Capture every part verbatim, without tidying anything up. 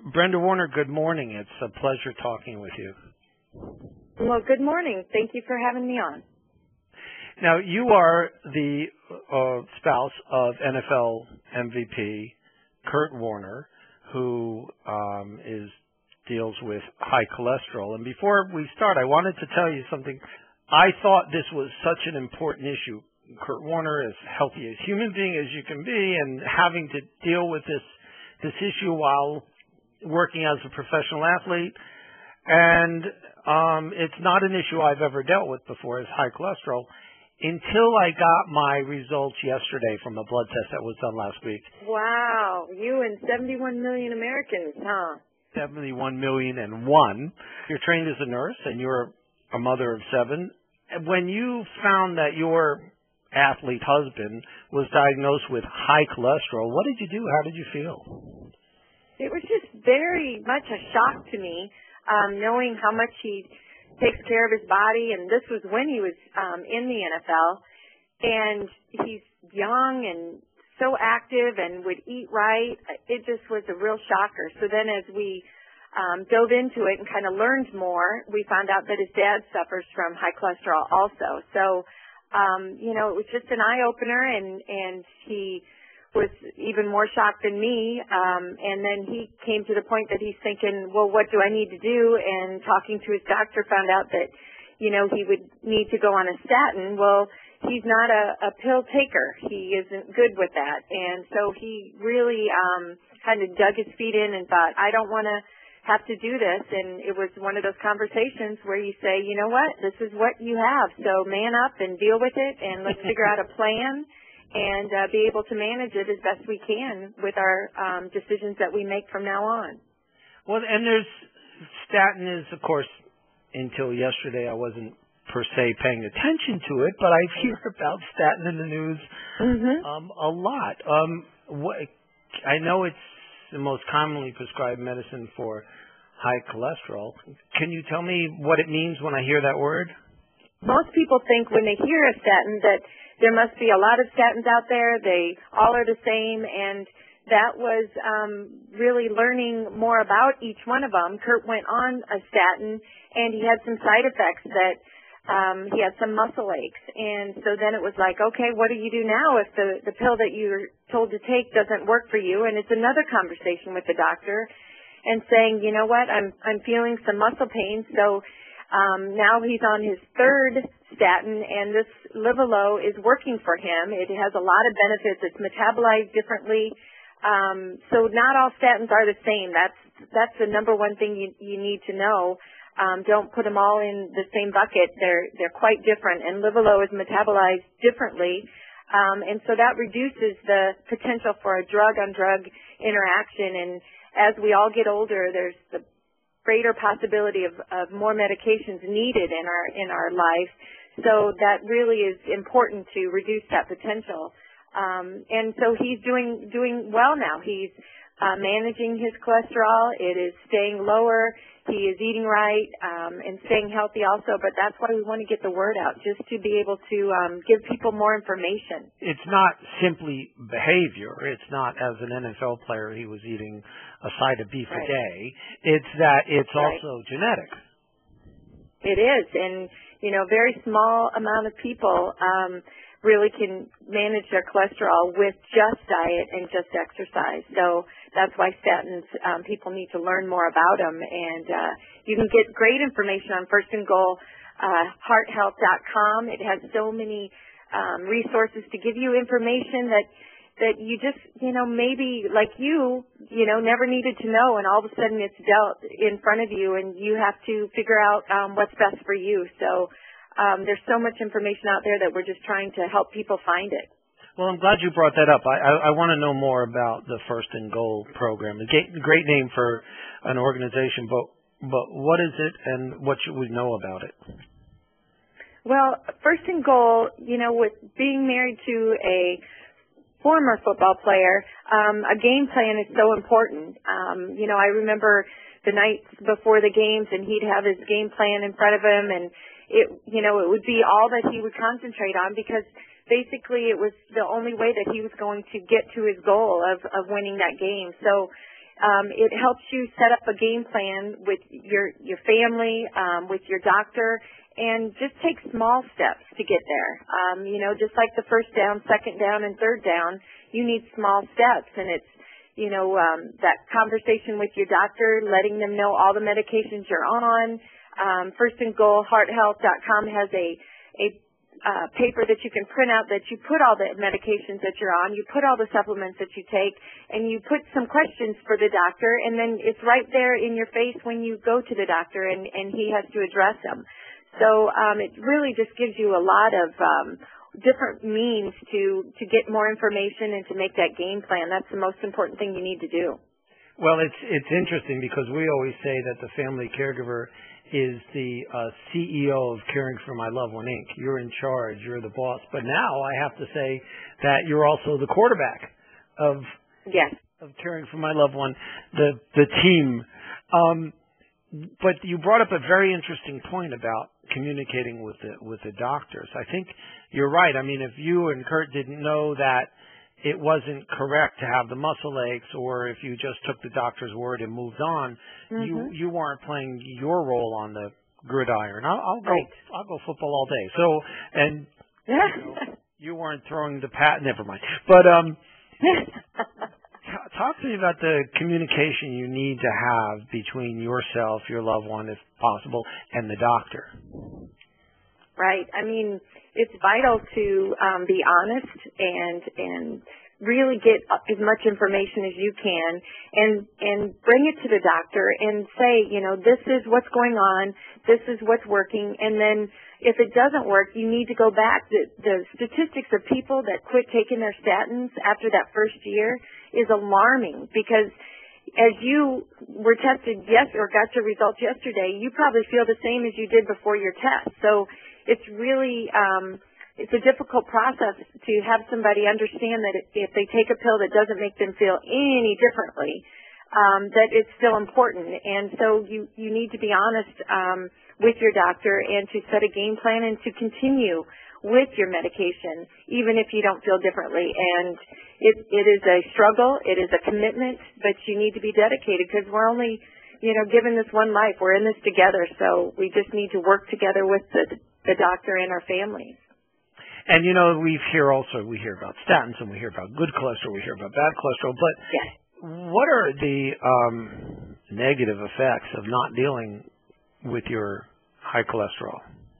Brenda Warner, good morning. It's a pleasure talking with you. Well, good morning. Thank you for having me on. Now, you are the uh, spouse of N F L M V P Kurt Warner, who um, is deals with high cholesterol. And before we start, I wanted to tell you something. I thought this was such an important issue. Kurt Warner, as healthy as human being as you can be, and having to deal with this this issue while working as a professional athlete. And um, it's not an issue I've ever dealt with before, is high cholesterol, until I got my results yesterday from a blood test that was done last week. Wow. You and seventy-one million Americans, huh? seventy-one million and one. You're trained as a nurse, and you're a mother of seven. When you found that your athlete husband was diagnosed with high cholesterol, what did you do? How did you feel? It was just very much a shock to me, um, knowing how much he takes care of his body, and this was when he was um, in the N F L, and he's young and so active and would eat right. It just was a real shocker. So then as we um, dove into it and kind of learned more, we found out that his dad suffers from high cholesterol also. So, um, you know, it was just an eye-opener, and, and he was even more shocked than me. Um, and then he came to the point that he's thinking, well, what do I need to do? And talking to his doctor found out that, you know, he would need to go on a statin. Well, he's not a, a pill taker. He isn't good with that. And so he really um, kind of dug his feet in and thought, I don't want to have to do this. And it was one of those conversations where you say, you know what, this is what you have. So man up and deal with it, and let's figure out a plan and uh, be able to manage it as best we can with our um, decisions that we make from now on. Well, and there's statin is, of course, until yesterday I wasn't per se paying attention to it, but I hear about statin in the news mm-hmm. um, a lot. Um, what, I know it's the most commonly prescribed medicine for high cholesterol. Can you tell me what it means when I hear that word? Most people think when they hear a statin that there must be a lot of statins out there. They all are the same, and that was um, really learning more about each one of them. Kurt went on a statin, and he had some side effects that um, he had some muscle aches. And so then it was like, okay, what do you do now if the, the pill that you're told to take doesn't work for you? And it's another conversation with the doctor and saying, you know what, I'm I'm feeling some muscle pain, so Um, now he's on his third statin, and this Livalo is working for him. It has a lot of benefits. It's metabolized differently. Um, so not all statins are the same. That's that's the number one thing you, you need to know. Um, don't put them all in the same bucket. They're they're quite different, and Livalo is metabolized differently, um, and so that reduces the potential for a drug-on-drug interaction. And as we all get older, there's the greater possibility of, of more medications needed in our in our life. So that really is important to reduce that potential. Um, and so he's doing doing well now. He's uh, managing his cholesterol. It is staying lower. He is eating right um, and staying healthy also. But that's why we want to get the word out, just to be able to um, give people more information. It's not simply behavior. It's not, as an N F L player, he was eating a side of beef right. a day. It's that it's right. also genetic. It is. And, you know, very small amount of people um, really can manage their cholesterol with just diet and just exercise. So that's why statins, um, people need to learn more about them. And uh, you can get great information on First and Goal, uh, heart health dot com. It has so many um, resources to give you information that that you just, you know, maybe like you, you know, never needed to know, and all of a sudden it's dealt in front of you, and you have to figure out um, what's best for you. So um, there's so much information out there that we're just trying to help people find it. Well, I'm glad you brought that up. I, I, I want to know more about the First and Goal program. A great name for an organization, but but what is it, and what should we know about it? Well, First and Goal, you know, with being married to a former football player, um, a game plan is so important. Um, you know, I remember the nights before the games, and he'd have his game plan in front of him, and it, you know, it would be all that he would concentrate on, because basically it was the only way that he was going to get to his goal of, of winning that game. So Um, it helps you set up a game plan with your your family, um, with your doctor, and just take small steps to get there. Um, you know, just like the first down, second down, and third down, you need small steps, and it's, you know, um, that conversation with your doctor, letting them know all the medications you're on. Um, First and Goal Heart Health dot com has a a uh, paper that you can print out that you put all the medications that you're on, you put all the supplements that you take, and you put some questions for the doctor, and then it's right there in your face when you go to the doctor, and, and he has to address them. So um, it really just gives you a lot of um, different means to, to get more information and to make that game plan. That's the most important thing you need to do. Well, it's it's interesting because we always say that the family caregiver is the uh, C E O of Caring for My Loved One, Incorporated. You're in charge. You're the boss. But now I have to say that you're also the quarterback of yes. of Caring for My Loved One, the the team. Um, but you brought up a very interesting point about communicating with the with the doctors. I think you're right. I mean, if you and Kurt didn't know that it wasn't correct to have the muscle aches, or if you just took the doctor's word and moved on, mm-hmm. you you weren't playing your role on the gridiron. I'll, I'll go right. I'll go football all day. So and yeah. you, know, you weren't throwing the pat. Never mind. But um, t- talk to me about the communication you need to have between yourself, your loved one, if possible, and the doctor. Right. I mean, it's vital to um, be honest and and really get as much information as you can and and bring it to the doctor and say, you know, this is what's going on, this is what's working, and then if it doesn't work, you need to go back. The, the statistics of people that quit taking their statins after that first year is alarming because as you were tested yes or got your results yesterday, you probably feel the same as you did before your test. So it's really um, it's a difficult process to have somebody understand that if they take a pill that doesn't make them feel any differently, um, that it's still important. And so you, you need to be honest um, with your doctor and to set a game plan and to continue with your medication, even if you don't feel differently. And it, it is a struggle. It is a commitment, but you need to be dedicated because we're only, you know, given this one life. We're in this together, so we just need to work together with the the doctor and our families. And, you know, we hear also, we hear about statins and we hear about good cholesterol, we hear about bad cholesterol, but yes. what are the um, negative effects of not dealing with your high cholesterol?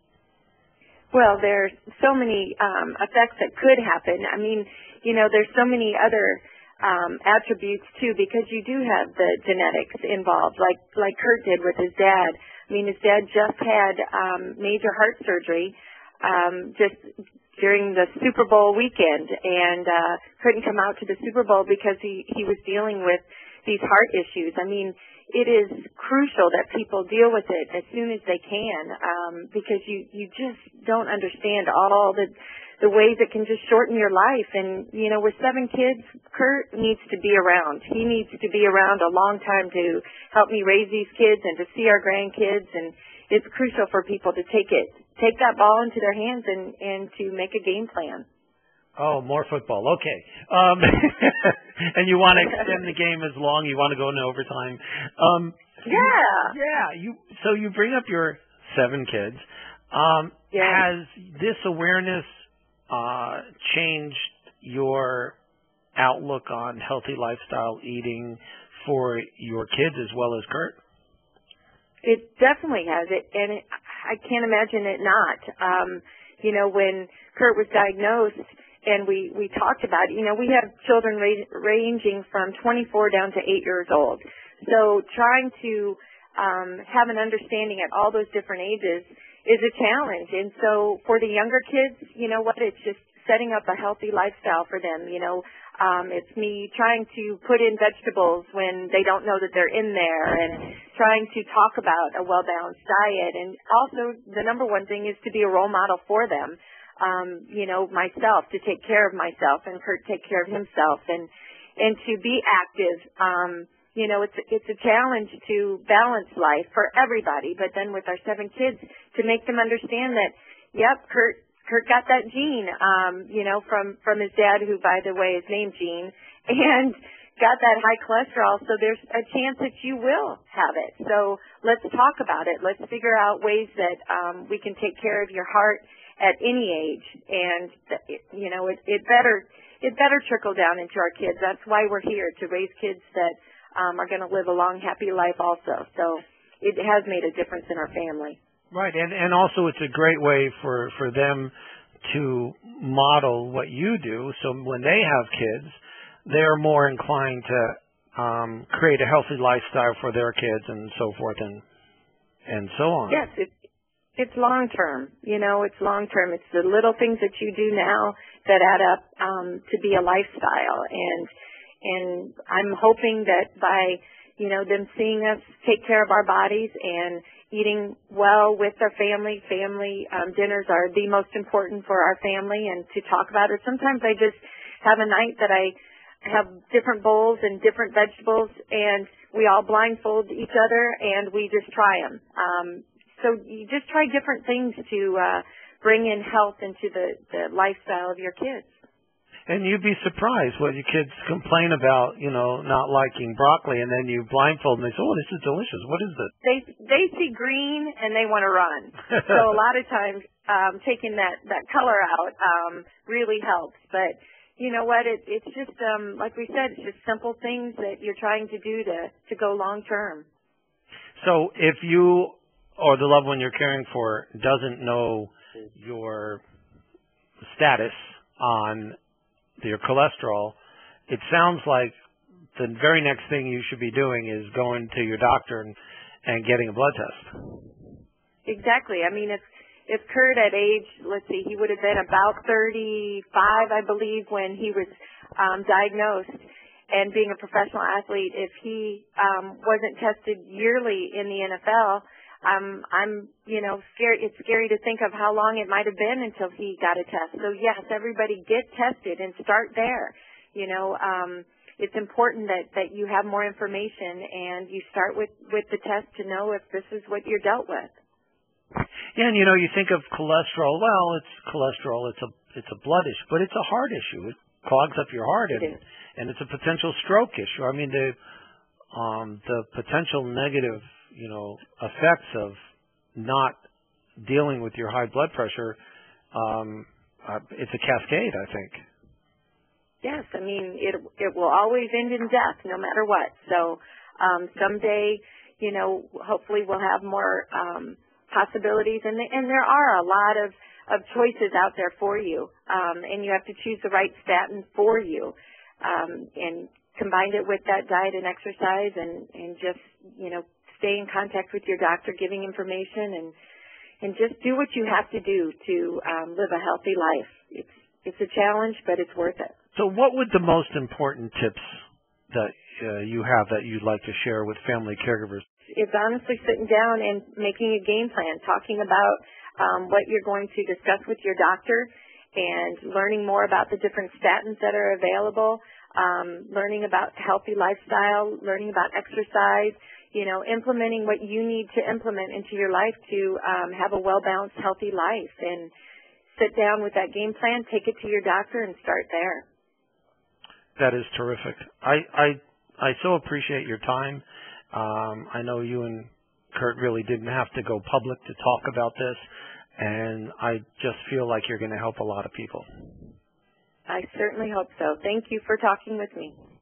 Well, there's so many um, effects that could happen. I mean, you know, there's so many other um, attributes, too, because you do have the genetics involved, like, like Kurt did with his dad. I mean, his dad just had um, major heart surgery um, just during the Super Bowl weekend, and uh, couldn't come out to the Super Bowl because he, he was dealing with these heart issues. I mean, it is crucial that people deal with it as soon as they can um, because you, you just don't understand all the the ways it can just shorten your life. And, you know, with seven kids, Kurt needs to be around. He needs to be around a long time to help me raise these kids and to see our grandkids. And it's crucial for people to take it, take that ball into their hands and, and to make a game plan. Oh, more football. Okay. Um, and you want to extend the game as long, you want to go into overtime. Um, yeah. Yeah. You, so you bring up your seven kids. Um, yeah. Has this awareness Uh, changed your outlook on healthy lifestyle eating for your kids as well as Kurt? It definitely has it, and it, I can't imagine it not. Um, you know, when Kurt was diagnosed and we, we talked about it, you know, we have children ra- ranging from twenty-four down to eight years old. So trying to um, have an understanding at all those different ages is a challenge. And so for the younger kids, you know what, it's just setting up a healthy lifestyle for them. You know, um, it's me trying to put in vegetables when they don't know that they're in there and trying to talk about a well-balanced diet. And also the number one thing is to be a role model for them. Um, you know, myself, to take care of myself and Kurt take care of himself and, and to be active. Um, You know, it's it's a challenge to balance life for everybody, but then with our seven kids, to make them understand that, yep, Kurt Kurt got that gene, um, you know, from from his dad, who, by the way, is named Gene, and got that high cholesterol, so there's a chance that you will have it. So let's talk about it. Let's figure out ways that um, we can take care of your heart at any age, and you know, it, it better it better trickle down into our kids. That's why we're here, to raise kids that um, are going to live a long, happy life also. So it has made a difference in our family. Right, and and also it's a great way for for them to model what you do. So when they have kids, they're more inclined to um, create a healthy lifestyle for their kids and so forth and and so on. Yes, it's it's long term. You know, it's long term. It's the little things that you do now that add up um, to be a lifestyle. And and I'm hoping that by you know them seeing us take care of our bodies and eating well with our family, family um, dinners are the most important for our family, and to talk about it. Sometimes I just have a night that I have different bowls and different vegetables, and we all blindfold each other, and we just try them. Um, so you just try different things to uh, bring in health into the, the lifestyle of your kids. And you'd be surprised what your kids complain about, you know, not liking broccoli, and then you blindfold them and they say, oh, this is delicious. What is it? They they see green and they want to run. So a lot of times um, taking that, that color out um, really helps. But you know what? It, it's just, um, like we said, it's just simple things that you're trying to do to, to go long term. So if you or the loved one you're caring for doesn't know your status on your cholesterol, it sounds like the very next thing you should be doing is going to your doctor and, and getting a blood test. Exactly. I mean, if if Kurt at age, let's see, he would have been about thirty-five, I believe, when he was um, diagnosed. And being a professional athlete, if he um, wasn't tested yearly in the N F L, Um, I'm, you know, scared. It's scary to think of how long it might have been until he got a test. So yes, everybody get tested and start there. You know, um, it's important that, that you have more information and you start with, with the test to know if this is what you're dealt with. Yeah, and you know, you think of cholesterol. Well, it's cholesterol. It's a it's a blood issue, but it's a heart issue. It clogs up your heart, and, and it's a potential stroke issue. I mean, the um, the potential negative, you know, effects of not dealing with your high blood pressure, um, uh, it's a cascade, I think. Yes, I mean, it it will always end in death, no matter what. So um, someday, you know, hopefully we'll have more um, possibilities, and, the, and there are a lot of, of choices out there for you, um, and you have to choose the right statin for you, um, and combine it with that diet and exercise, and, and just, you know, stay in contact with your doctor, giving information, and and just do what you have to do to um, live a healthy life. It's it's a challenge, but it's worth it. So what would the most important tips that uh, you have that you'd like to share with family caregivers? It's honestly sitting down and making a game plan, talking about um, what you're going to discuss with your doctor, and learning more about the different statins that are available, um, learning about healthy lifestyle, learning about exercise, you know, implementing what you need to implement into your life to um, have a well-balanced, healthy life. And sit down with that game plan, take it to your doctor, and start there. That is terrific. I I, I so appreciate your time. Um, I know you and Kurt really didn't have to go public to talk about this, and I just feel like you're going to help a lot of people. I certainly hope so. Thank you for talking with me.